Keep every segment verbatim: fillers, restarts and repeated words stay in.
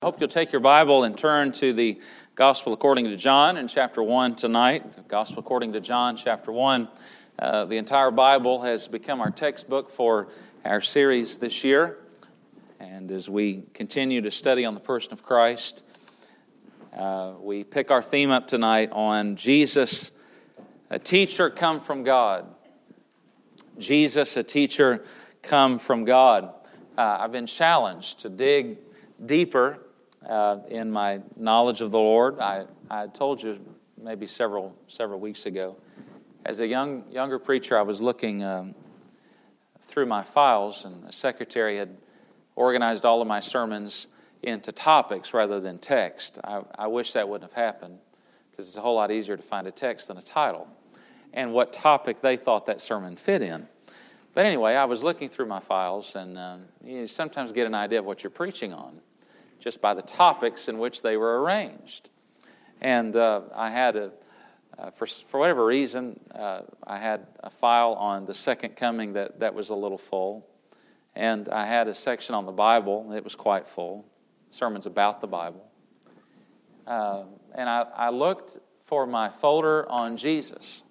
I hope you'll take your Bible and turn to the Gospel according to John in chapter one tonight. The Gospel according to John chapter one. Uh, the entire Bible has become our textbook for our series this year. And as we continue to study on the person of Christ, uh, we pick our theme up tonight on Jesus, a teacher come from God. Jesus, a teacher come from God. Uh, I've been challenged to dig deeper Uh, in my knowledge of the Lord. I, I told you maybe several several weeks ago, as a young younger preacher, I was looking um, through my files, and the secretary had organized all of my sermons into topics rather than text. I, I wish that wouldn't have happened, because it's a whole lot easier to find a text than a title, and what topic they thought that sermon fit in. But anyway, I was looking through my files, and uh, you sometimes get an idea of what you're preaching on just by the topics in which they were arranged. And uh, I had, a, uh, for, for whatever reason, uh, I had a file on the second coming that, that was a little full. And I had a section on the Bible, it was quite full, sermons about the Bible. Uh, and I, I looked for my folder on Jesus.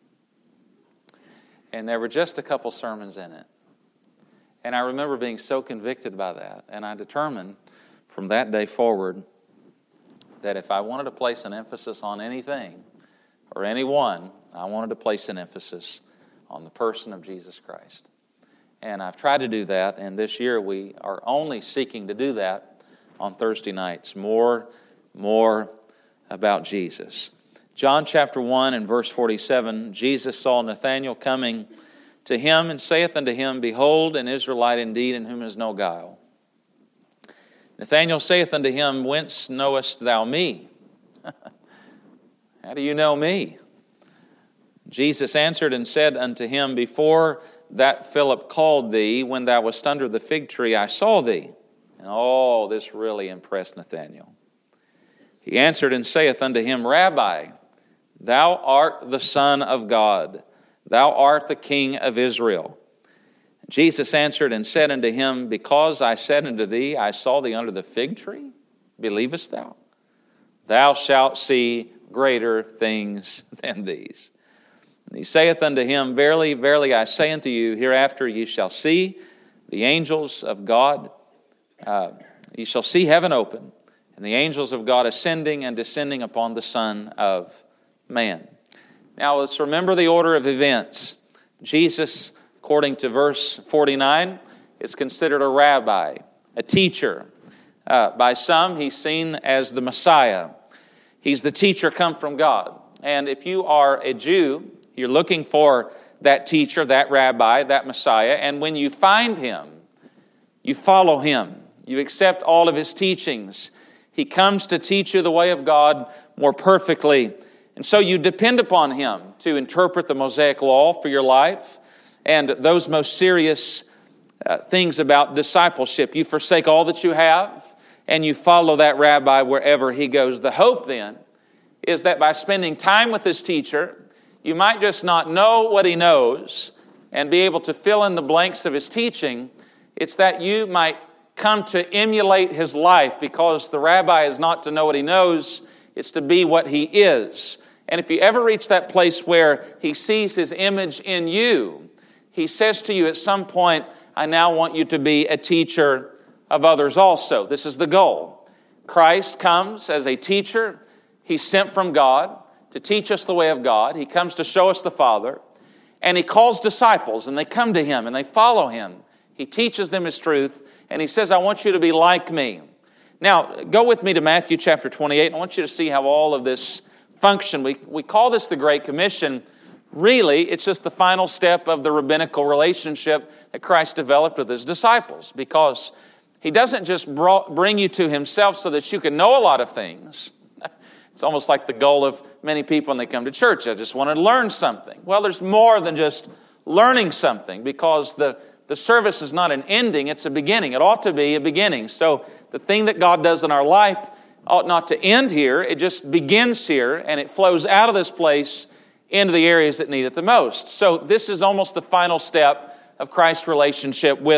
And there were just a couple sermons in it. And I remember being so convicted by that. And I determined from that day forward that if I wanted to place an emphasis on anything or anyone, I wanted to place an emphasis on the person of Jesus Christ. And I've tried to do that, and this year we are only seeking to do that on Thursday nights. More, more about Jesus. John chapter one and verse forty-seven, Jesus saw Nathanael coming to him and saith unto him, Behold, an Israelite indeed, in whom is no guile. Nathanael saith unto him, Whence knowest thou me? How do you know me? Jesus answered and said unto him, Before that Philip called thee, when thou wast under the fig tree, I saw thee. And oh, this really impressed Nathanael. He answered and saith unto him, Rabbi, thou art the Son of God. Thou art the King of Israel. Jesus answered and said unto him, Because I said unto thee, I saw thee under the fig tree, believest thou? Thou shalt see greater things than these. And he saith unto him, Verily, verily, I say unto you, hereafter ye shall see the angels of God. Uh, ye shall see heaven open, and the angels of God ascending and descending upon the Son of Man. Now let's remember the order of events. Jesus, according to verse forty-nine, is considered a rabbi, a teacher. Uh, by some, he's seen as the Messiah. He's the teacher come from God. And if you are a Jew, you're looking for that teacher, that rabbi, that Messiah. And when you find him, you follow him. You accept all of his teachings. He comes to teach you the way of God more perfectly. And so you depend upon him to interpret the Mosaic law for your life and those most serious uh, things about discipleship. You forsake all that you have and you follow that rabbi wherever he goes. The hope then is that by spending time with this teacher, you might just not know what he knows and be able to fill in the blanks of his teaching. It's that you might come to emulate his life, because the rabbi is not to know what he knows, it's to be what he is. And if you ever reach that place where he sees his image in you, he says to you at some point, I now want you to be a teacher of others also. This is the goal. Christ comes as a teacher. He's sent from God to teach us the way of God. He comes to show us the Father. And he calls disciples, and they come to him, and they follow him. He teaches them his truth, and he says, I want you to be like me. Now, go with me to Matthew chapter twenty-eight. I want you to see how all of this function. We, we call this the Great Commission. Really, it's just the final step of the rabbinical relationship that Christ developed with his disciples, because he doesn't just brought, bring you to himself so that you can know a lot of things. It's almost like the goal of many people when they come to church. I just want to learn something. Well, there's more than just learning something, because the, the service is not an ending, it's a beginning. It ought to be a beginning. So the thing that God does in our life ought not to end here. It just begins here, and it flows out of this place into the areas that need it the most. So this is almost the final step of Christ's relationship with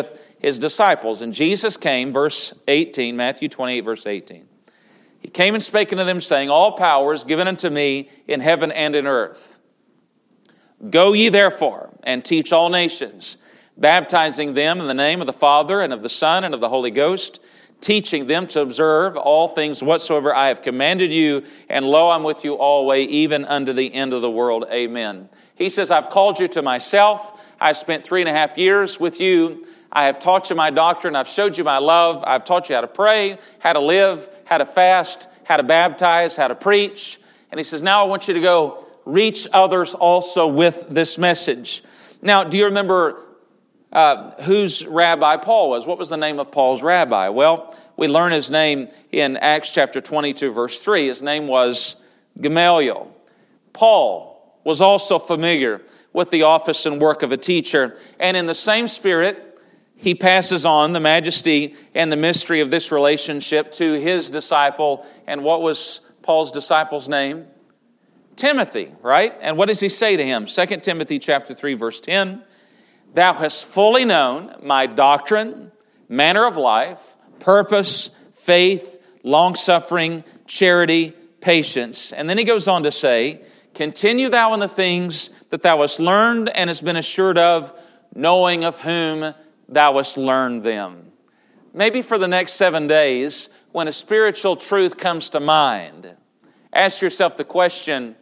his disciples. And Jesus came, verse eighteen, Matthew twenty-eight, verse eighteen. He came and spake unto them, saying, All power is given unto me in heaven and in earth. Go ye therefore, and teach all nations, baptizing them in the name of the Father, and of the Son, and of the Holy Ghost, teaching them to observe all things whatsoever I have commanded you, and lo, I'm with you always, even unto the end of the world. Amen. He says, I've called you to myself. I've spent three and a half years with you. I have taught you my doctrine. I've showed you my love. I've taught you how to pray, how to live, how to fast, how to baptize, how to preach. And he says, now I want you to go reach others also with this message. Now, do you remember uh, whose rabbi Paul was? What was the name of Paul's rabbi? Well, we learn his name in Acts chapter twenty-two, verse three. His name was Gamaliel. Paul was also familiar with the office and work of a teacher. And in the same spirit, he passes on the majesty and the mystery of this relationship to his disciple. And what was Paul's disciple's name? Timothy, right? And what does he say to him? Second Timothy chapter three, verse ten. Thou hast fully known my doctrine, manner of life, purpose, faith, long-suffering, charity, patience. And then he goes on to say, continue thou in the things that thou hast learned and hast been assured of, knowing of whom thou hast learned them. Maybe for the next seven days, when a spiritual truth comes to mind, ask yourself the question,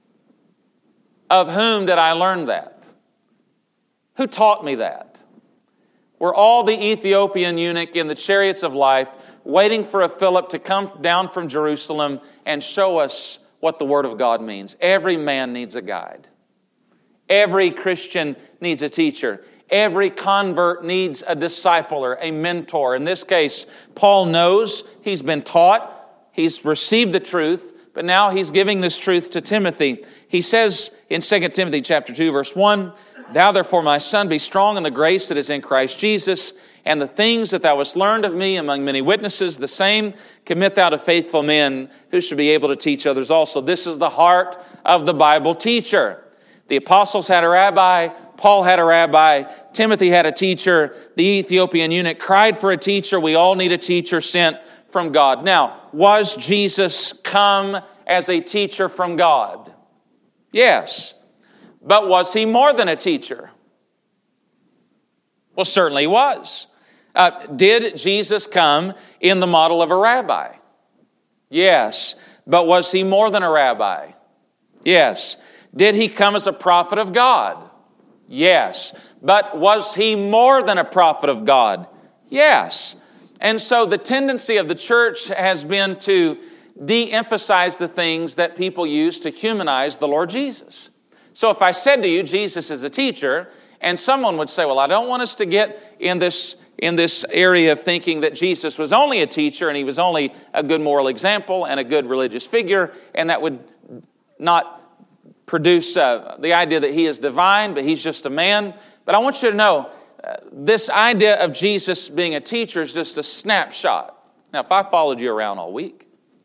of whom did I learn that? Who taught me that? Were all the Ethiopian eunuch in the chariots of life waiting for a Philip to come down from Jerusalem and show us what the Word of God means? Every man needs a guide. Every Christian needs a teacher. Every convert needs a discipler, a mentor. In this case, Paul knows he's been taught, he's received the truth, but now he's giving this truth to Timothy. He says in Second Timothy chapter two, verse one, Thou therefore, my son, be strong in the grace that is in Christ Jesus, and the things that thou hast learned of me among many witnesses, the same commit thou to faithful men who should be able to teach others also. This is the heart of the Bible teacher. The apostles had a rabbi, Paul had a rabbi, Timothy had a teacher, the Ethiopian eunuch cried for a teacher. We all need a teacher sent from God. Now, was Jesus come as a teacher from God? Yes. But was he more than a teacher? Well, certainly he was. Uh, did Jesus come in the model of a rabbi? Yes. But was he more than a rabbi? Yes. Did he come as a prophet of God? Yes. But was he more than a prophet of God? Yes. And so the tendency of the church has been to de-emphasize the things that people use to humanize the Lord Jesus. So if I said to you, Jesus is a teacher, and someone would say, well, I don't want us to get in this, in this area of thinking that Jesus was only a teacher and he was only a good moral example and a good religious figure, and that would not produce uh, the idea that he is divine, but he's just a man. But I want you to know, uh, this idea of Jesus being a teacher is just a snapshot. Now, if I followed you around all week,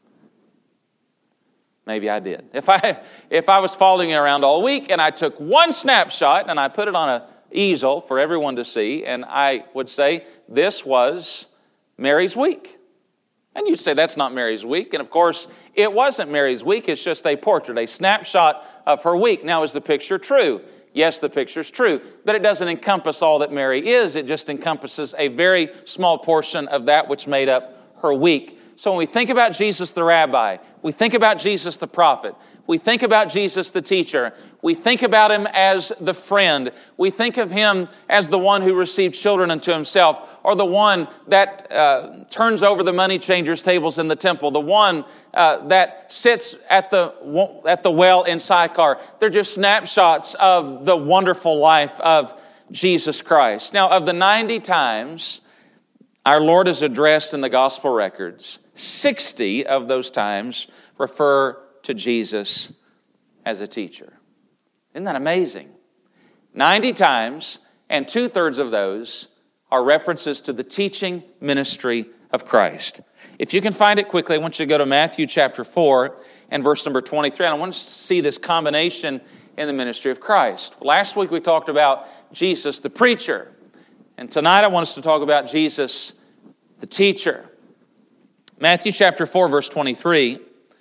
maybe I did. If I if I was following you around all week and I took one snapshot and I put it on an easel for everyone to see, and I would say, this was Mary's week. And you'd say, that's not Mary's week. And of course, it wasn't Mary's week. It's just a portrait, a snapshot of her week. Now, is the picture true? Yes, the picture's true. But it doesn't encompass all that Mary is. It just encompasses a very small portion of that which made up her week. So when we think about Jesus the rabbi, we think about Jesus the prophet, we think about Jesus the teacher, we think about him as the friend, we think of him as the one who received children unto himself, or the one that uh, turns over the money changers' tables in the temple, the one uh, that sits at the, at the well in Sychar. They're just snapshots of the wonderful life of Jesus Christ. Now, of the ninety times our Lord is addressed in the gospel records, sixty of those times refer to Jesus as a teacher. Isn't that amazing? ninety times, and two-thirds of those are references to the teaching ministry of Christ. If you can find it quickly, I want you to go to Matthew chapter four and verse number twenty-three. And I want to see this combination in the ministry of Christ. Last week we talked about Jesus the preacher. And tonight I want us to talk about Jesus, the teacher. Matthew chapter four, verse twenty-three.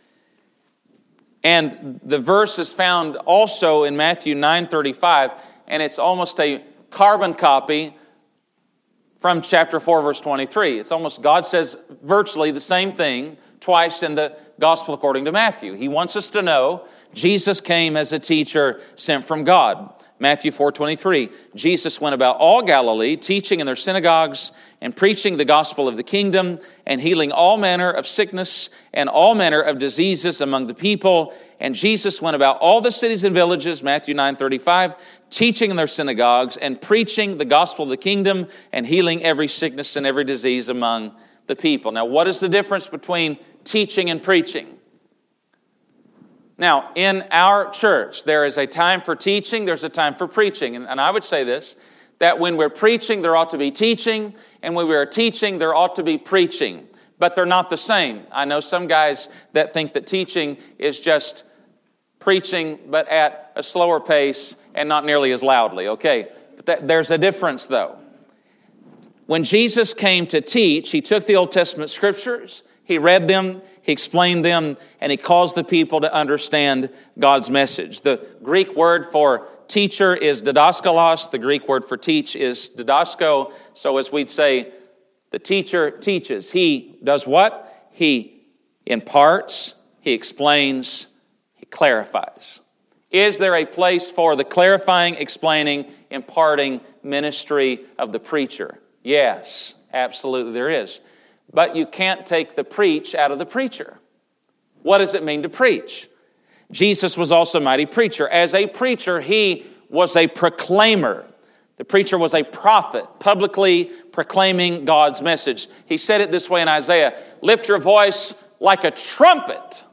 And the verse is found also in Matthew nine thirty-five, and it's almost a carbon copy from chapter four, verse twenty-three. It's almost, God says virtually the same thing twice in the gospel according to Matthew. He wants us to know Jesus came as a teacher sent from God. Matthew four twenty-three, Jesus went about all Galilee, teaching in their synagogues and preaching the gospel of the kingdom and healing all manner of sickness and all manner of diseases among the people. And Jesus went about all the cities and villages, Matthew nine thirty-five, teaching in their synagogues and preaching the gospel of the kingdom and healing every sickness and every disease among the people. Now, what is the difference between teaching and preaching? Now, in our church, there is a time for teaching, there's a time for preaching. And, and I would say this, that when we're preaching, there ought to be teaching, and when we're teaching, there ought to be preaching. But they're not the same. I know some guys that think that teaching is just preaching, but at a slower pace and not nearly as loudly. Okay, but that, there's a difference, though. When Jesus came to teach, He took the Old Testament scriptures, He read them, He explained them, and He caused the people to understand God's message. The Greek word for teacher is didaskalos. The Greek word for teach is didasko. So as we'd say, the teacher teaches. He does what? He imparts, he explains, he clarifies. Is there a place for the clarifying, explaining, imparting ministry of the preacher? Yes, absolutely there is. But you can't take the preach out of the preacher. What does it mean to preach? Jesus was also a mighty preacher. As a preacher, He was a proclaimer. The preacher was a prophet, publicly proclaiming God's message. He said it this way in Isaiah, "Lift your voice like a trumpet.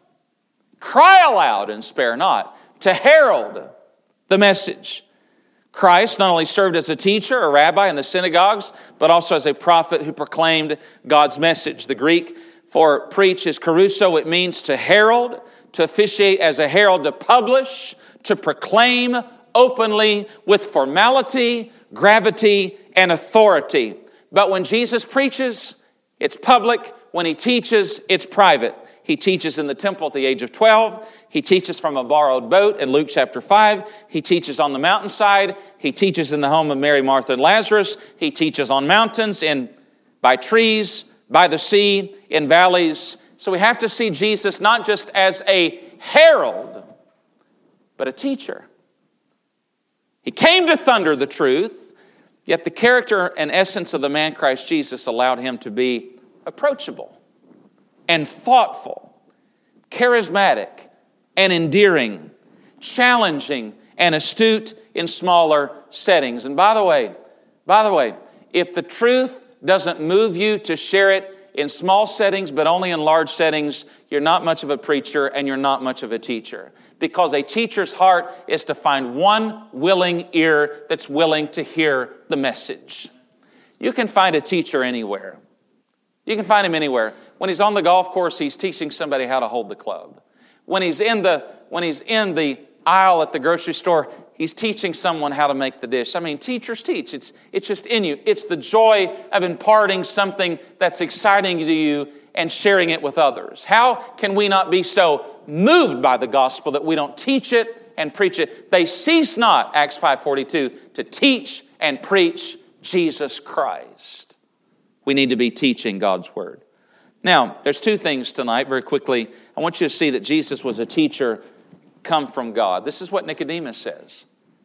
Cry aloud and spare not, to herald the message." Christ not only served as a teacher, a rabbi in the synagogues, but also as a prophet who proclaimed God's message. The Greek for preach is kerusso. It means to herald, to officiate as a herald, to publish, to proclaim openly with formality, gravity, and authority. But when Jesus preaches, it's public. When He teaches, it's private. He teaches in the temple at the age of twelve. He teaches from a borrowed boat in Luke chapter five. He teaches on the mountainside. He teaches in the home of Mary, Martha, and Lazarus. He teaches on mountains, in by trees, by the sea, in valleys. So we have to see Jesus not just as a herald, but a teacher. He came to thunder the truth, yet the character and essence of the man Christ Jesus allowed Him to be approachable and thoughtful, charismatic and endearing, challenging and astute in smaller settings. And by the way, by the way, if the truth doesn't move you to share it in small settings, but only in large settings, you're not much of a preacher and you're not much of a teacher. Because a teacher's heart is to find one willing ear that's willing to hear the message. You can find a teacher anywhere. You can find him anywhere. When he's on the golf course, he's teaching somebody how to hold the club. When he's in the when he's in the aisle at the grocery store, he's teaching someone how to make the dish. I mean, teachers teach. It's it's just in you. It's the joy of imparting something that's exciting to you and sharing it with others. How can we not be so moved by the gospel that we don't teach it and preach it? They cease not, Acts five forty-two, to teach and preach Jesus Christ. We need to be teaching God's word. Now, there's two things tonight, very quickly. I want you to see that Jesus was a teacher come from God. This is what Nicodemus says.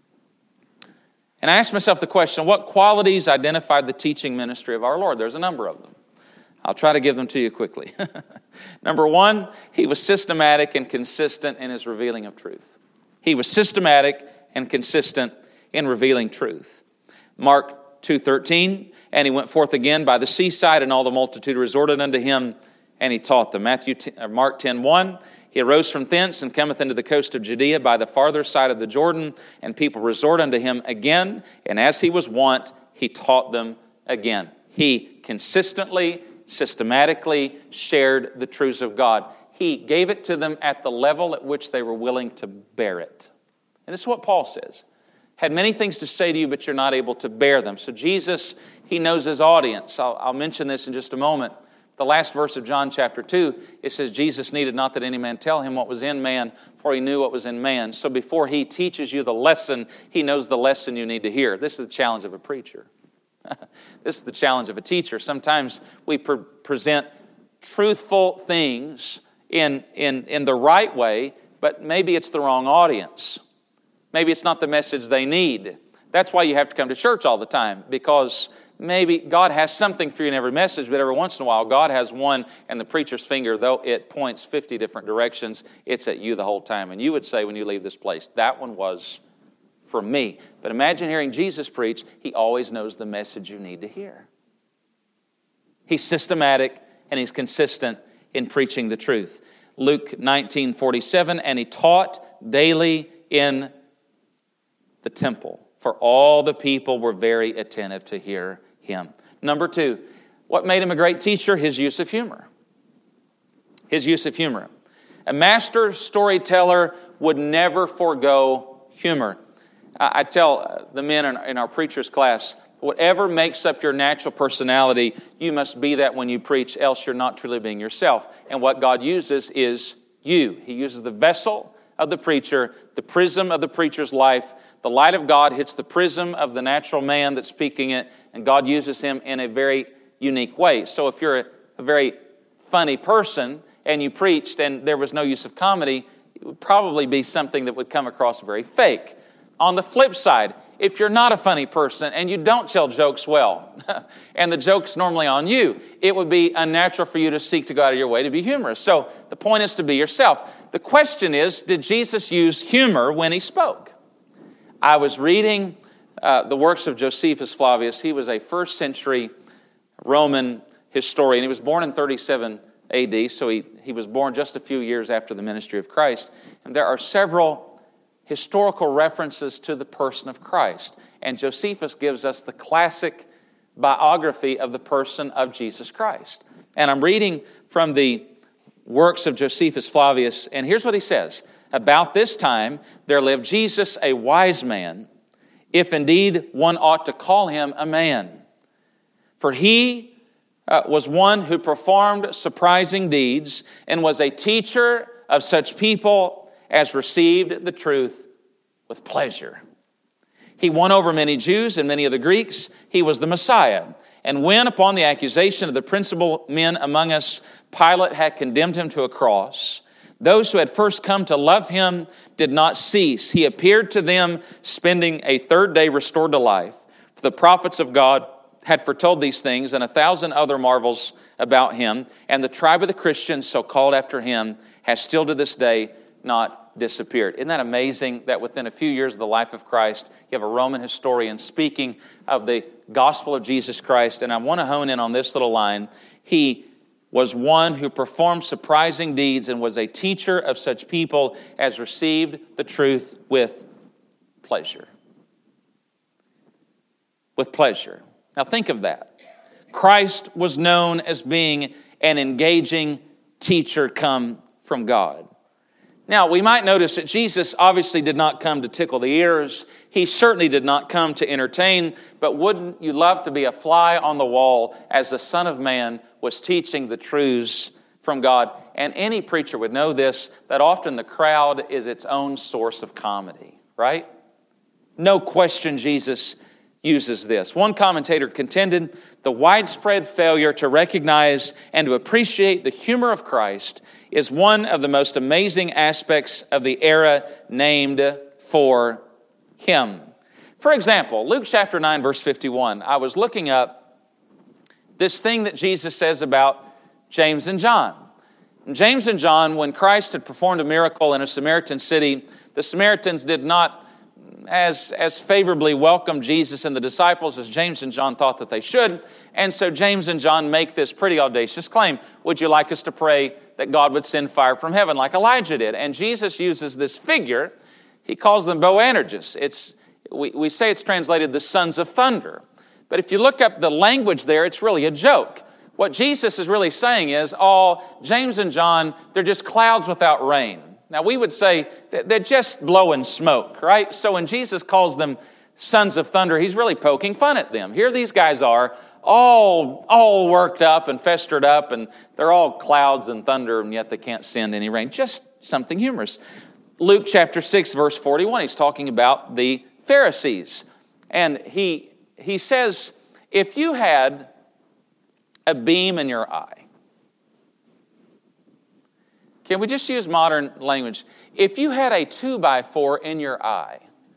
And I asked myself the question, what qualities identified the teaching ministry of our Lord? There's a number of them. I'll try to give them to you quickly. Number one, He was systematic and consistent in His revealing of truth. He was systematic and consistent in revealing truth. Mark two thirteen, and He went forth again by the seaside, and all the multitude resorted unto Him, and He taught them. Matthew, Mark ten one, He arose from thence and cometh into the coast of Judea by the farther side of the Jordan, and people resort unto Him again, and as He was wont, He taught them again. He consistently, systematically shared the truths of God. He gave it to them at the level at which they were willing to bear it. And this is what Paul says. had many things to say to you, but you're not able to bear them. So Jesus, he knows his audience. I'll, I'll mention this in just a moment. The last verse of John chapter two, it says, Jesus needed not that any man tell him what was in man, for he knew what was in man. So before he teaches you the lesson, he knows the lesson you need to hear. This is the challenge of a preacher. This is the challenge of a teacher. Sometimes we pre- present truthful things in, in, in the right way, but maybe it's the wrong audience. Maybe it's not the message they need. That's why you have to come to church all the time, because maybe God has something for you in every message, but every once in a while God has one, and the preacher's finger, though it points fifty different directions, it's at you the whole time. And you would say when you leave this place, that one was for me. But imagine hearing Jesus preach. He always knows the message you need to hear. He's systematic and he's consistent in preaching the truth. Luke nineteen forty-seven, and he taught daily in the temple, for all the people were very attentive to hear him. Number two, what made him a great teacher? His use of humor. His use of humor. A master storyteller would never forego humor. I tell the men in our preacher's class, whatever makes up your natural personality, you must be that when you preach, else you're not truly being yourself. And what God uses is you. He uses the vessel of the preacher, the prism of the preacher's life. The light of God hits the prism of the natural man that's speaking it, and God uses him in a very unique way. So if you're a, a very funny person and you preached and there was no use of comedy, it would probably be something that would come across very fake. On the flip side, if you're not a funny person and you don't tell jokes well, and the joke's normally on you, it would be unnatural for you to seek to go out of your way to be humorous. So the point is to be yourself. The question is, did Jesus use humor when he spoke? I was reading uh, the works of Josephus Flavius. He was a first century Roman historian. He was born in thirty-seven A D, so he, he was born just a few years after the ministry of Christ. And there are several historical references to the person of Christ. And Josephus gives us the classic biography of the person of Jesus Christ. And I'm reading from the works of Josephus Flavius, and here's what he says. About this time there lived Jesus, a wise man, if indeed one ought to call him a man. For he uh, was one who performed surprising deeds and was a teacher of such people as received the truth with pleasure. He won over many Jews and many of the Greeks. He was the Messiah. And when, upon the accusation of the principal men among us, Pilate had condemned him to a cross, those who had first come to love him did not cease. He appeared to them, spending a third day restored to life. For the prophets of God had foretold these things and a thousand other marvels about him. And the tribe of the Christians, so called after him, has still to this day not disappeared. Isn't that amazing that within a few years of the life of Christ, you have a Roman historian speaking of the gospel of Jesus Christ? And I want to hone in on this little line. He was one who performed surprising deeds and was a teacher of such people as received the truth with pleasure. With pleasure. Now think of that. Christ was known as being an engaging teacher come from God. Now, we might notice that Jesus obviously did not come to tickle the ears. He certainly did not come to entertain. But wouldn't you love to be a fly on the wall as the Son of Man was teaching the truths from God? And any preacher would know this, that often the crowd is its own source of comedy, right? No question Jesus uses this. One commentator contended the widespread failure to recognize and to appreciate the humor of Christ is one of the most amazing aspects of the era named for him. For example, Luke chapter nine, verse fifty-one. I was looking up this thing that Jesus says about James and John. James and John, when Christ had performed a miracle in a Samaritan city, the Samaritans did not as, as favorably welcome Jesus and the disciples as James and John thought that they should. And so James and John make this pretty audacious claim. Would you like us to pray that God would send fire from heaven like Elijah did? And Jesus uses this figure. He calls them Boanerges. It's, we, we say it's translated the sons of thunder. But if you look up the language there, it's really a joke. What Jesus is really saying is, oh, James and John, they're just clouds without rain. Now, we would say that they're just blowing smoke, right? So when Jesus calls them sons of thunder, he's really poking fun at them. Here these guys are, all, all worked up and festered up, and they're all clouds and thunder, and yet they can't send any rain. Just something humorous. Luke chapter six, verse forty-one, he's talking about the Pharisees. And he, he says, if you had a beam in your eye, can we just use modern language? If you had a two by four in your eye,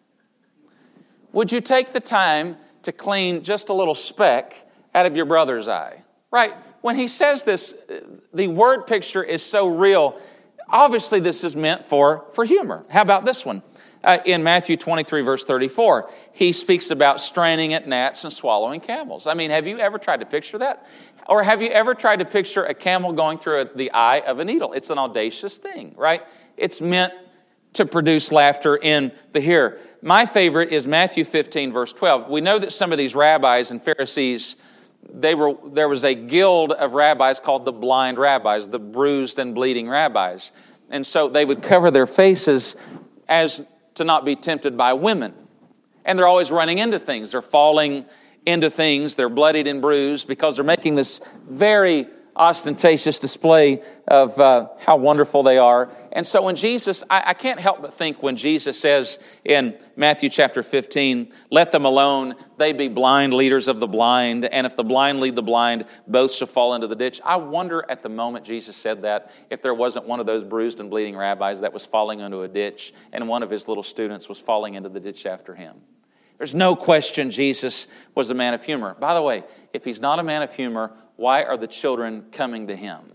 would you take the time to clean just a little speck out of your brother's eye? Right? When he says this, the word picture is so real. Obviously, this is meant for, for humor. How about this one? Uh, in Matthew twenty-three, verse thirty-four, he speaks about straining at gnats and swallowing camels. I mean, have you ever tried to picture that? Or have you ever tried to picture a camel going through a, the eye of a needle? It's an audacious thing, right? It's meant to produce laughter in the hearer. My favorite is Matthew fifteen, verse twelve. We know that some of these rabbis and Pharisees, they were there was a guild of rabbis called the blind rabbis, the bruised and bleeding rabbis. And so they would cover their faces as to not be tempted by women. And they're always running into things. They're falling into things. They're bloodied and bruised because they're making this very ostentatious display of uh, how wonderful they are. And so when Jesus, I, I can't help but think when Jesus says in Matthew chapter fifteen, let them alone, they be blind leaders of the blind, and if the blind lead the blind, both shall fall into the ditch. I wonder at the moment Jesus said that, if there wasn't one of those bruised and bleeding rabbis that was falling into a ditch, and one of his little students was falling into the ditch after him. There's no question Jesus was a man of humor. By the way, if he's not a man of humor, why are the children coming to him?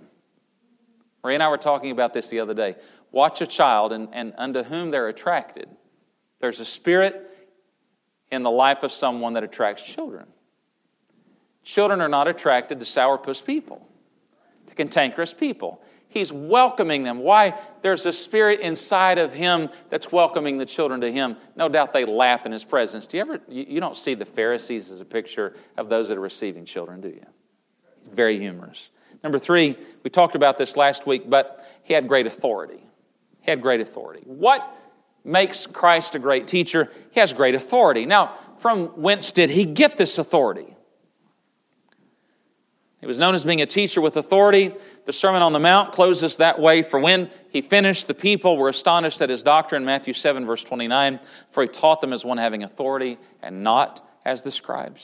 Marie and I were talking about this the other day. Watch a child and, and unto whom they're attracted. There's a spirit in the life of someone that attracts children. Children are not attracted to sourpuss people, to cantankerous people. He's welcoming them. Why? There's a spirit inside of him that's welcoming the children to him. No doubt they laugh in his presence. Do you ever, you, you don't see the Pharisees as a picture of those that are receiving children, do you? He's very humorous. Number three, we talked about this last week, but he had great authority. He had great authority. What makes Christ a great teacher? He has great authority. Now, from whence did he get this authority? He was known as being a teacher with authority. The Sermon on the Mount closes that way. For when he finished, the people were astonished at his doctrine. Matthew seven, verse twenty-nine. For he taught them as one having authority and not as the scribes.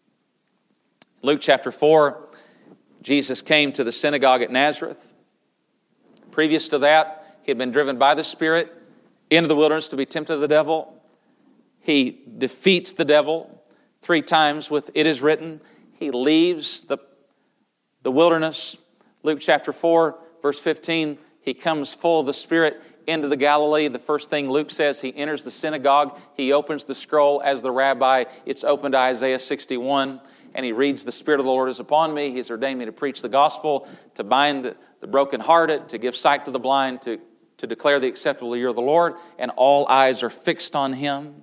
Luke chapter four, Jesus came to the synagogue at Nazareth. Previous to that, he had been driven by the Spirit into the wilderness to be tempted of the devil. He defeats the devil three times with "it is written." He leaves the The wilderness, Luke chapter four, verse fifteen, he comes full of the Spirit into the Galilee. The first thing Luke says, he enters the synagogue. He opens the scroll as the rabbi. It's open to Isaiah sixty-one, and he reads, "The Spirit of the Lord is upon me. He's ordained me to preach the gospel, to bind the brokenhearted, to give sight to the blind, to, to declare the acceptable year of the Lord," and all eyes are fixed on him.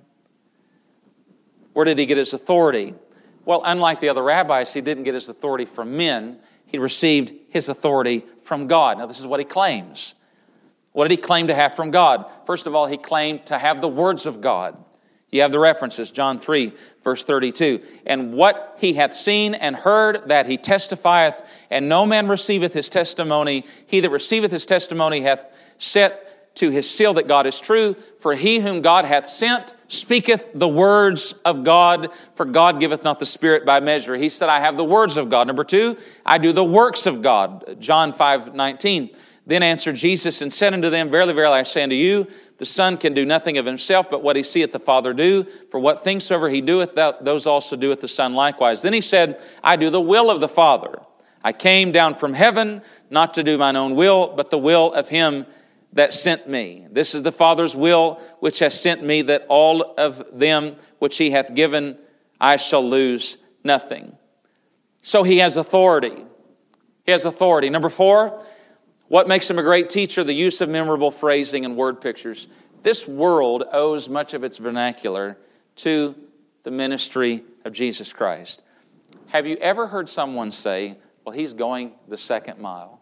Where did he get his authority? Well, unlike the other rabbis, he didn't get his authority from men. He received his authority from God. Now, this is what he claims. What did he claim to have from God? First of all, he claimed to have the words of God. You have the references, John three, verse thirty-two. "And what he hath seen and heard, that he testifieth, and no man receiveth his testimony. He that receiveth his testimony hath set to his seal that God is true. For he whom God hath sent speaketh the words of God, for God giveth not the Spirit by measure." He said, I have the words of God. Number two, I do the works of God. John five nineteen. "Then answered Jesus and said unto them, Verily, verily, I say unto you, the Son can do nothing of himself, but what he seeth the Father do. For what things soever he doeth, those also doeth the Son likewise. Then he said, I do the will of the Father. I came down from heaven, not to do mine own will, but the will of him that sent me. This is the Father's will which has sent me, that all of them which he hath given I shall lose nothing." So he has authority. He has authority. Number four, what makes him a great teacher? The use of memorable phrasing and word pictures. This world owes much of its vernacular to the ministry of Jesus Christ. Have you ever heard someone say, well, he's going the second mile?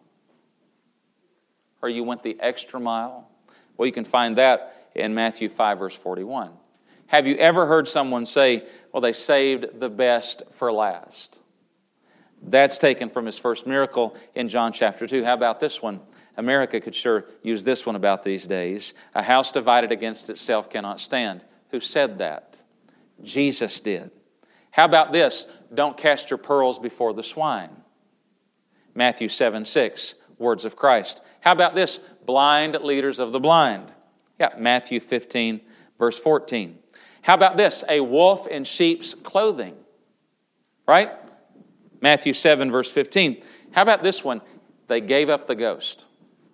Or you went the extra mile? Well, you can find that in Matthew five, verse forty-one. Have you ever heard someone say, well, they saved the best for last? That's taken from his first miracle in John chapter two. How about this one? America could sure use this one about these days. A house divided against itself cannot stand. Who said that? Jesus did. How about this? Don't cast your pearls before the swine. Matthew seven six, words of Christ. How about this? Blind leaders of the blind. Yeah, Matthew fifteen, verse fourteen. How about this? A wolf in sheep's clothing. Right? Matthew seven, verse fifteen. How about this one? They gave up the ghost.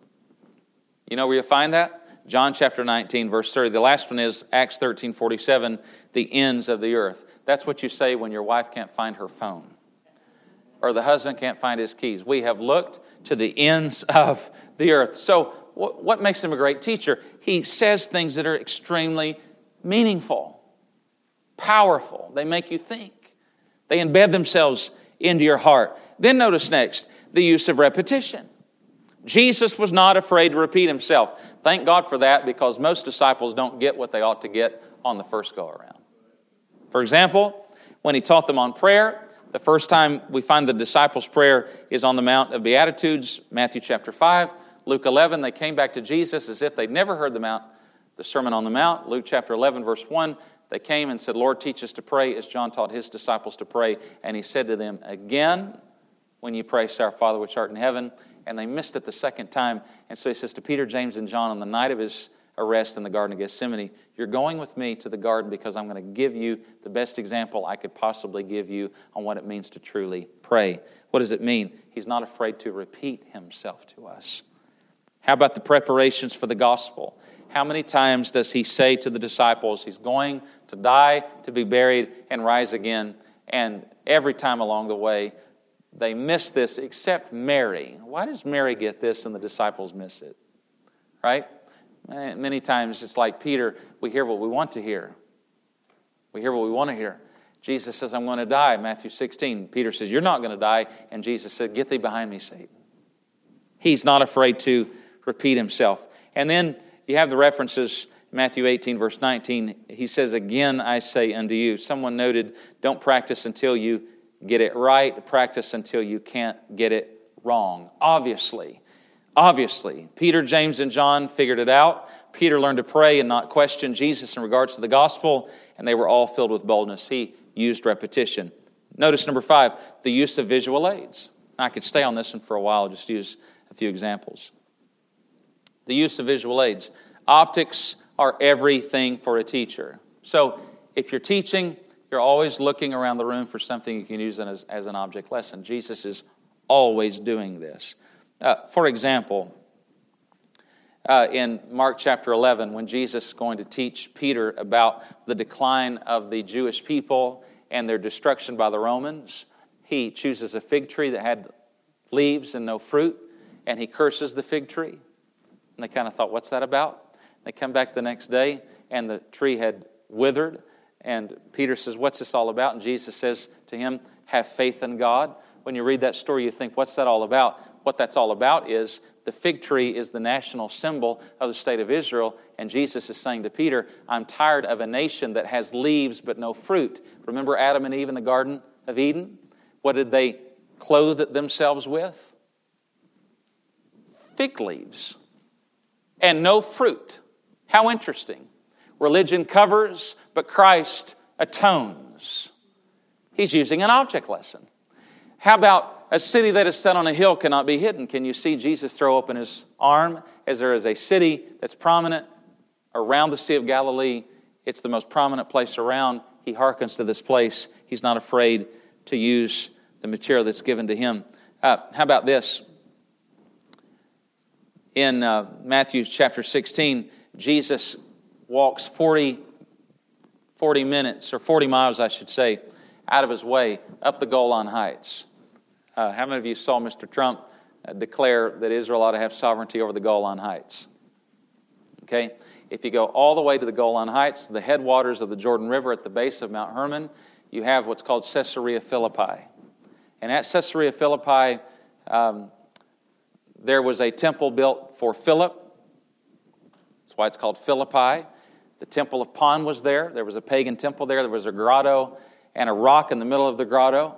You know where you find that? John chapter nineteen, verse thirty. The last one is Acts thirteen forty-seven, the ends of the earth. That's what you say when your wife can't find her phone, or the husband can't find his keys. We have looked to the ends of the earth. So what makes him a great teacher? He says things that are extremely meaningful, powerful. They make you think. They embed themselves into your heart. Then notice next, the use of repetition. Jesus was not afraid to repeat himself. Thank God for that, because most disciples don't get what they ought to get on the first go around. For example, when he taught them on prayer, the first time we find the disciples' prayer is on the Mount of Beatitudes, Matthew chapter five. Luke eleven, they came back to Jesus as if they'd never heard the Mount, the Sermon on the Mount. Luke chapter eleven, verse one, they came and said, Lord, teach us to pray as John taught his disciples to pray. And he said to them, again, when you pray, say, our Father which art in heaven. And they missed it the second time. And so he says to Peter, James, and John on the night of his arrest in the Garden of Gethsemane, you're going with me to the garden because I'm going to give you the best example I could possibly give you on what it means to truly pray. What does it mean? He's not afraid to repeat himself to us. How about the preparations for the gospel? How many times does he say to the disciples, he's going to die, to be buried, and rise again? And every time along the way, they miss this except Mary. Why does Mary get this and the disciples miss it? Right? Many times it's like Peter, we hear what we want to hear. We hear what we want to hear. Jesus says, I'm going to die, Matthew sixteen. Peter says, you're not going to die. And Jesus said, get thee behind me, Satan. He's not afraid to repeat himself. And then you have the references, Matthew eighteen, verse nineteen. He says, again, I say unto you. Someone noted, don't practice until you get it right. Practice until you can't get it wrong. Obviously. Obviously. Peter, James, and John figured it out. Peter learned to pray and not question Jesus in regards to the gospel, and they were all filled with boldness. He used repetition. Notice number five, the use of visual aids. I could stay on this one for a while, just use a few examples. The use of visual aids. Optics are everything for a teacher. So if you're teaching, you're always looking around the room for something you can use as, as an object lesson. Jesus is always doing this. Uh, for example, uh, in Mark chapter eleven, when Jesus is going to teach Peter about the decline of the Jewish people and their destruction by the Romans, he chooses a fig tree that had leaves and no fruit, and he curses the fig tree. And they kind of thought, what's that about? They come back the next day, and the tree had withered. And Peter says, what's this all about? And Jesus says to him, have faith in God. When you read that story, you think, what's that all about? What that's all about is the fig tree is the national symbol of the state of Israel. And Jesus is saying to Peter, I'm tired of a nation that has leaves but no fruit. Remember Adam and Eve in the Garden of Eden? What did they clothe themselves with? Fig leaves. And no fruit. How interesting. Religion covers, but Christ atones. He's using an object lesson. How about a city that is set on a hill cannot be hidden? Can you see Jesus throw open his arm as there is a city that's prominent around the Sea of Galilee? It's the most prominent place around. He hearkens to this place. He's not afraid to use the material that's given to him. Uh, how about this? In uh, Matthew chapter sixteen, Jesus walks forty, forty minutes, or forty miles, I should say, out of his way up the Golan Heights. Uh, how many of you saw Mister Trump uh, declare that Israel ought to have sovereignty over the Golan Heights? Okay, if you go all the way to the Golan Heights, the headwaters of the Jordan River at the base of Mount Hermon, you have what's called Caesarea Philippi. And at Caesarea Philippi, um, there was a temple built for Philip. That's why it's called Philippi. The temple of Pan was there. There was a pagan temple there. There was a grotto and a rock in the middle of the grotto.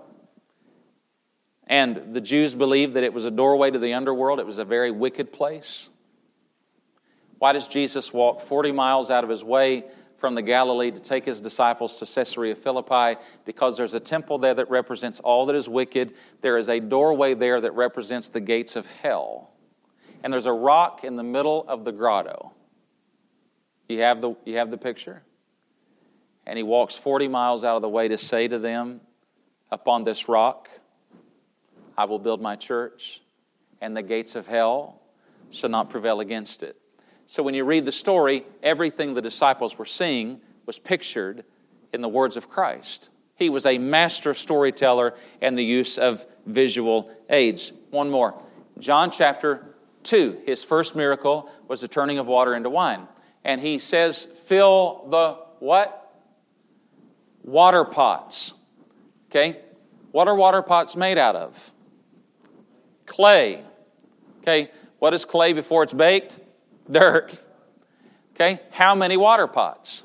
And the Jews believed that it was a doorway to the underworld. It was a very wicked place. Why does Jesus walk forty miles out of his way from the Galilee to take his disciples to Caesarea Philippi? Because there's a temple there that represents all that is wicked. There is a doorway there that represents the gates of hell. And there's a rock in the middle of the grotto. You have the, you have the picture? And he walks forty miles out of the way to say to them, upon this rock, I will build my church, and the gates of hell shall not prevail against it. So when you read the story, everything the disciples were seeing was pictured in the words of Christ. He was a master storyteller and the use of visual aids. One more. John chapter two, his first miracle was the turning of water into wine. And he says, fill the what? Water pots. Okay? What are water pots made out of? Clay. Okay? What is clay before it's baked? Dirt. Okay? How many water pots?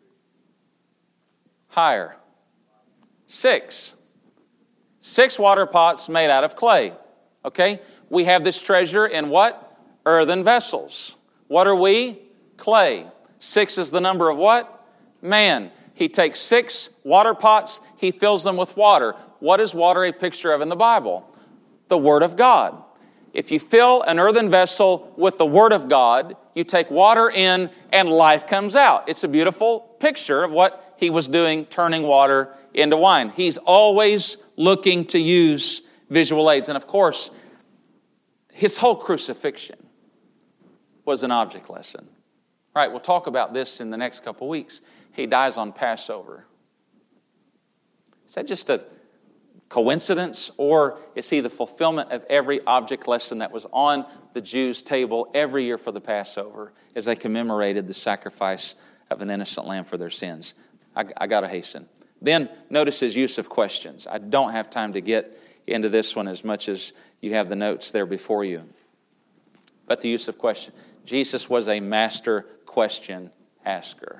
Higher. Six. Six water pots made out of clay. Okay? We have this treasure in what? Earthen vessels. What are we? Clay. Six is the number of what? Man. He takes six water pots, he fills them with water. What is water a picture of in the Bible? The Word of God. If you fill an earthen vessel with the Word of God, you take water in and life comes out. It's a beautiful picture of what he was doing, turning water into wine. He's always looking to use visual aids. And of course, his whole crucifixion was an object lesson. All right, we'll talk about this in the next couple weeks. He dies on Passover. Is that just a coincidence, or is he the fulfillment of every object lesson that was on the Jews' table every year for the Passover as they commemorated the sacrifice of an innocent lamb for their sins? I, I got to hasten. Then notice his use of questions. I don't have time to get into this one as much as you have the notes there before you. But the use of question. Jesus was a master question asker.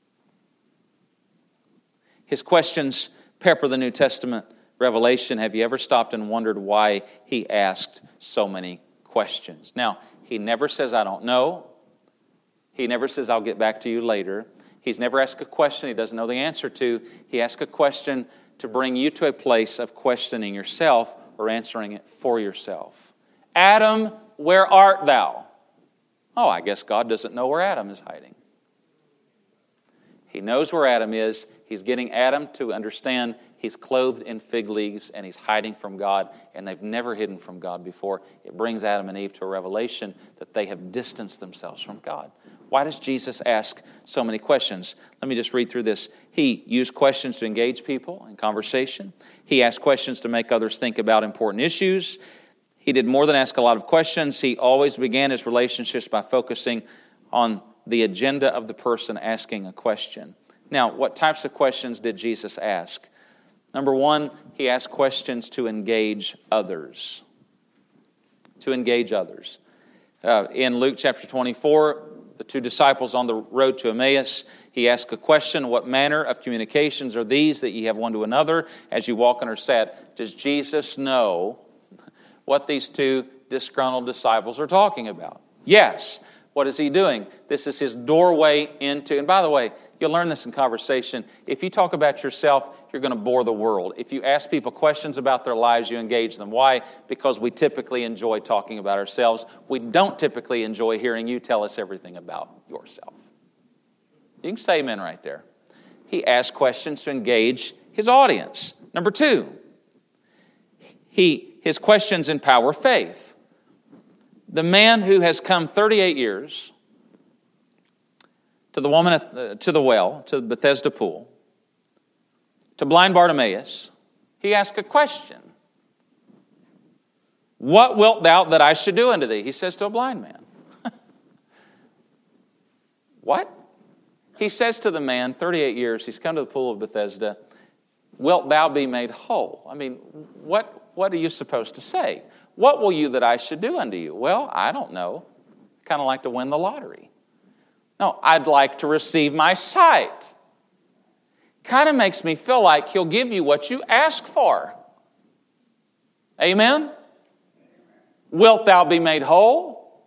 His questions pepper the New Testament revelation. Have you ever stopped and wondered why he asked so many questions? Now, he never says, I don't know. He never says, I'll get back to you later. He's never asked a question he doesn't know the answer to. He asks a question to bring you to a place of questioning yourself or answering it for yourself. Adam, where art thou? Oh, I guess God doesn't know where Adam is hiding. He knows where Adam is. He's getting Adam to understand he's clothed in fig leaves and he's hiding from God, and they've never hidden from God before. It brings Adam and Eve to a revelation that they have distanced themselves from God. Why does Jesus ask so many questions? Let me just read through this. He used questions to engage people in conversation. He asked questions to make others think about important issues. He did more than ask a lot of questions. He always began his relationships by focusing on the agenda of the person asking a question. Now, what types of questions did Jesus ask? Number one, he asked questions to engage others. To engage others. Uh, in Luke chapter twenty-four, the two disciples on the road to Emmaus, he asked a question, what manner of communications are these that ye have one to another as you walk and are sad? Does Jesus know what these two disgruntled disciples are talking about? Yes. What is he doing? This is his doorway into, and by the way, you'll learn this in conversation. If you talk about yourself, you're going to bore the world. If you ask people questions about their lives, you engage them. Why? Because we typically enjoy talking about ourselves. We don't typically enjoy hearing you tell us everything about yourself. You can say amen right there. He asked questions to engage his audience. Number two, he his questions empower faith. The man who has come thirty-eight years to the woman at the, to the well, to the Bethesda pool, to blind Bartimaeus, he asked a question. What wilt thou that I should do unto thee? He says to a blind man. What? He says to the man, thirty-eight years, he's come to the pool of Bethesda, wilt thou be made whole? I mean, what, what are you supposed to say? What will you that I should do unto you? Well, I don't know. Kind of like to win the lottery. No, I'd like to receive my sight. Kind of makes me feel like He'll give you what you ask for. Amen? Wilt thou be made whole?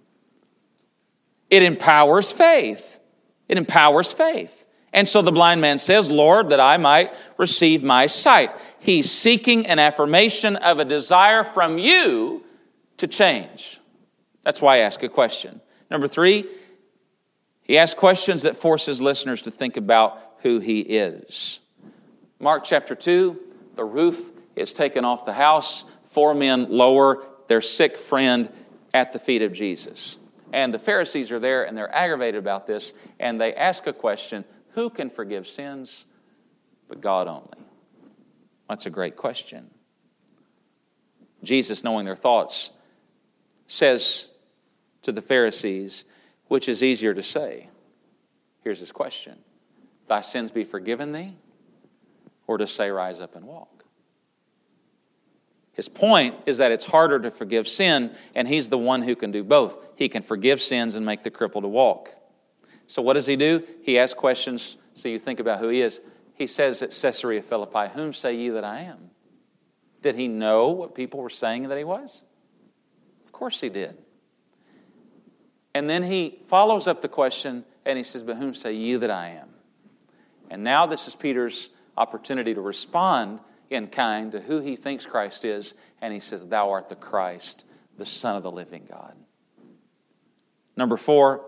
It empowers faith. It empowers faith. And so the blind man says, Lord, that I might receive my sight. He's seeking an affirmation of a desire from you to change. That's why I ask a question. Number three, he asks questions that force his listeners to think about who he is. Mark chapter two, the roof is taken off the house. Four men lower their sick friend at the feet of Jesus. And the Pharisees are there and they're aggravated about this. And they ask a question, who can forgive sins but God only? That's a great question. Jesus, knowing their thoughts, says to the Pharisees, which is easier to say? Here's his question. Thy sins be forgiven thee? Or to say, rise up and walk? His point is that it's harder to forgive sin, and he's the one who can do both. He can forgive sins and make the cripple to walk. So what does he do? He asks questions so you think about who he is. He says at Caesarea Philippi, whom say ye that I am? Did he know what people were saying that he was? Of course he did. And then he follows up the question and he says, but whom say ye that I am? And now this is Peter's opportunity to respond in kind to who he thinks Christ is. And he says, thou art the Christ, the Son of the living God. Number four,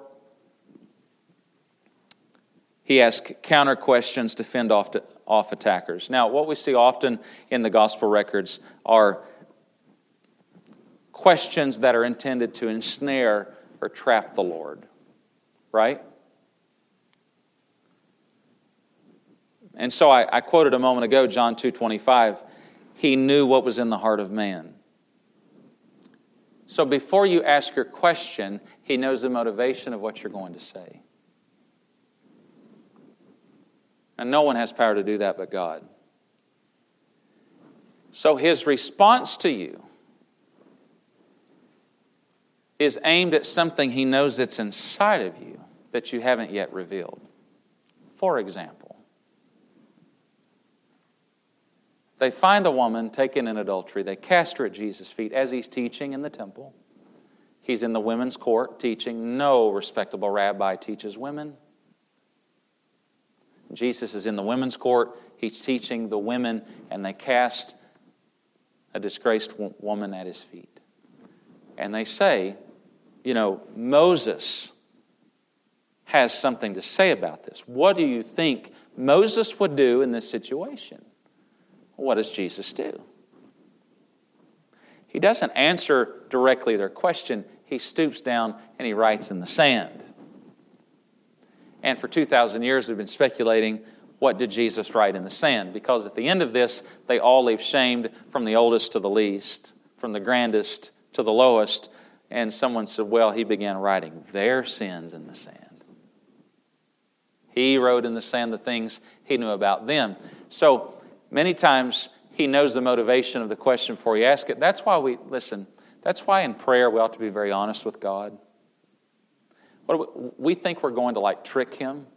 he asks counter questions to fend off, to, off attackers. Now, what we see often in the gospel records are questions that are intended to ensnare or trap the Lord, right? And so I, I quoted a moment ago, John two twenty-five. He knew what was in the heart of man. So before you ask your question, he knows the motivation of what you're going to say. And no one has power to do that but God. So his response to you is aimed at something he knows that's inside of you that you haven't yet revealed. For example, they find the woman taken in adultery. They cast her at Jesus' feet as he's teaching in the temple. He's in the women's court teaching. No respectable rabbi teaches women. Jesus is in the women's court. He's teaching the women, and they cast a disgraced woman at his feet. And they say, you know, Moses has something to say about this. What do you think Moses would do in this situation? What does Jesus do? He doesn't answer directly their question. He stoops down and he writes in the sand. And for two thousand years we've been speculating, what did Jesus write in the sand? Because at the end of this, they all leave shamed, from the oldest to the least, from the grandest to the lowest. And someone said, well, he began writing their sins in the sand. He wrote in the sand the things he knew about them. So many times he knows the motivation of the question before you ask it. That's why we, listen, that's why in prayer we ought to be very honest with God. What do we, we think we're going to like trick him?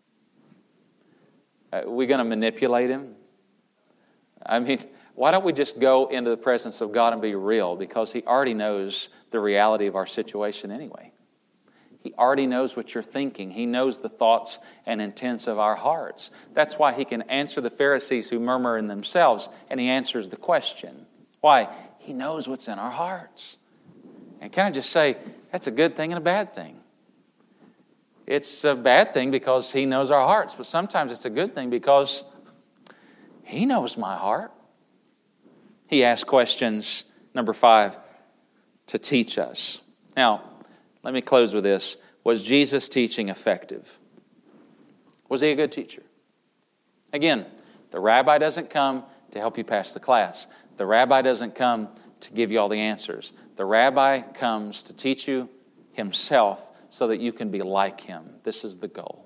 Are we going to manipulate him? I mean, why don't we just go into the presence of God and be real? Because he already knows the reality of our situation anyway. He already knows what you're thinking. He knows the thoughts and intents of our hearts. That's why he can answer the Pharisees who murmur in themselves, and he answers the question. Why? He knows what's in our hearts. And can I just say, that's a good thing and a bad thing. It's a bad thing because he knows our hearts, but sometimes it's a good thing because he knows my heart. He asks questions, number five, to teach us. Now, let me close with this. Was Jesus' teaching effective? Was he a good teacher? Again, the rabbi doesn't come to help you pass the class. The rabbi doesn't come to give you all the answers. The rabbi comes to teach you himself so that you can be like him. This is the goal.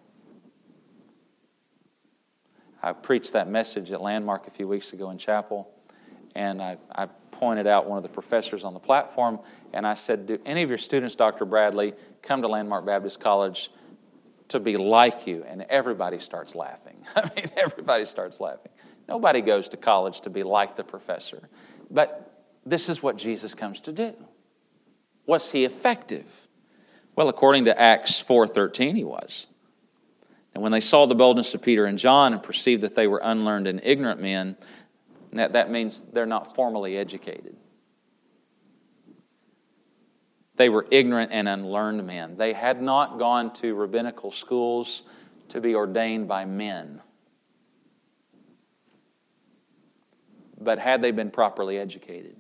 I preached that message at Landmark a few weeks ago in chapel, and I, I pointed out one of the professors on the platform, and I said, do any of your students, Doctor Bradley, come to Landmark Baptist College to be like you. And everybody starts laughing. I mean, everybody starts laughing. Nobody goes to college to be like the professor. But this is what Jesus comes to do. Was he effective? Well, according to Acts four thirteen, he was. And when they saw the boldness of Peter and John and perceived that they were unlearned and ignorant men, that, that means they're not formally educated. They were ignorant and unlearned men. They had not gone to rabbinical schools to be ordained by men. But had they been properly educated,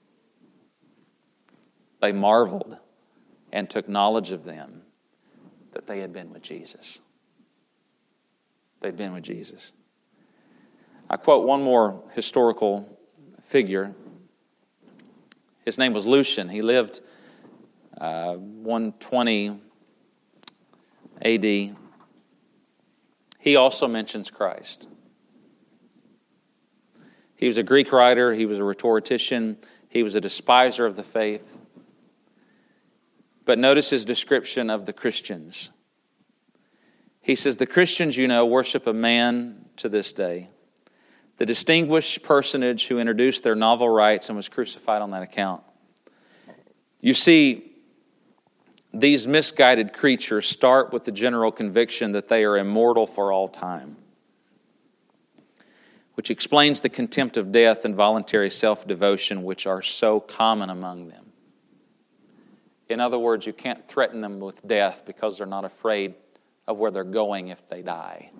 they marveled and took knowledge of them that they had been with Jesus. They'd been with Jesus. I quote one more historical figure. His name was Lucian. He lived uh, one twenty A D. He also mentions Christ. He was a Greek writer. He was a rhetorician. He was a despiser of the faith. But notice his description of the Christians. He says, the Christians, you know, worship a man to this day, the distinguished personage who introduced their novel rites and was crucified on that account. You see, these misguided creatures start with the general conviction that they are immortal for all time, which explains the contempt of death and voluntary self-devotion which are so common among them. In other words, you can't threaten them with death because they're not afraid of where they're going if they die.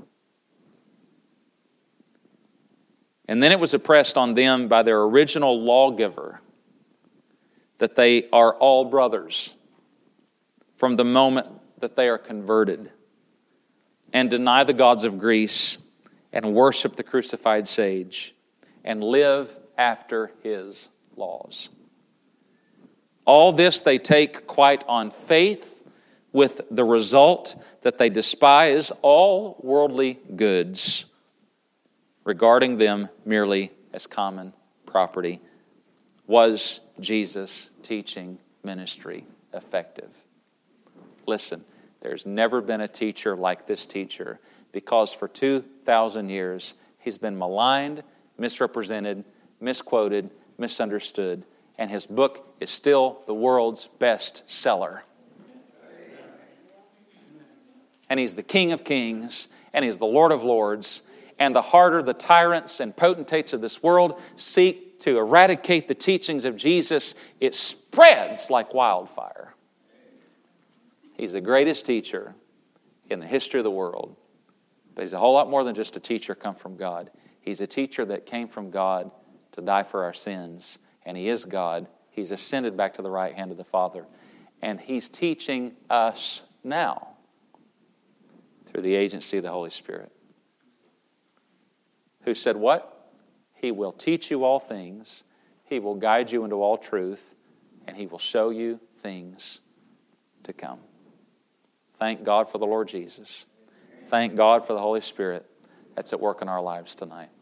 And then it was impressed on them by their original lawgiver that they are all brothers from the moment that they are converted and deny the gods of Greece and worship the crucified sage and live after his laws. All this they take quite on faith, with the result that they despise all worldly goods, regarding them merely as common property. Was Jesus' teaching ministry effective? Listen, there's never been a teacher like this teacher, because for two thousand years he's been maligned, misrepresented, misquoted, misunderstood, and his book is still the world's best seller. And he's the King of Kings, and he's the Lord of Lords. And the harder the tyrants and potentates of this world seek to eradicate the teachings of Jesus, it spreads like wildfire. He's the greatest teacher in the history of the world. But he's a whole lot more than just a teacher come from God. He's a teacher that came from God to die for our sins. And he is God. He's ascended back to the right hand of the Father. And he's teaching us now through the agency of the Holy Spirit. Who said what? He will teach you all things. He will guide you into all truth. And he will show you things to come. Thank God for the Lord Jesus. Thank God for the Holy Spirit that's at work in our lives tonight.